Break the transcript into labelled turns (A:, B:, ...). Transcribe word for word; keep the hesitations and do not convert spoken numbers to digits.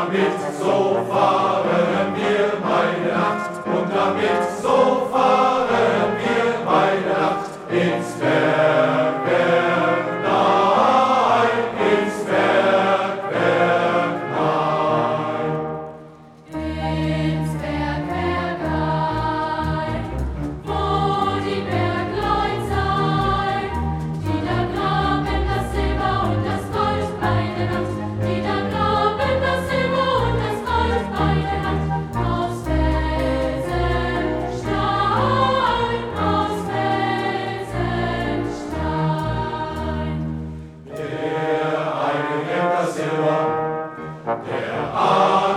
A: damit so fahren wir beide Nacht, und damit so fahren wir beide Nacht ins Bergwerk nein, ins Bergwerk nein.
B: Ins Bergwerk ein, wo die Bergleut sein, die da graben das Silber und das Gold bei der Nacht, die da graben das Silber und das Gold bei der Nacht, aus Felsenstein, aus Felsenstein.
A: Der eine kennt das Silber, der andere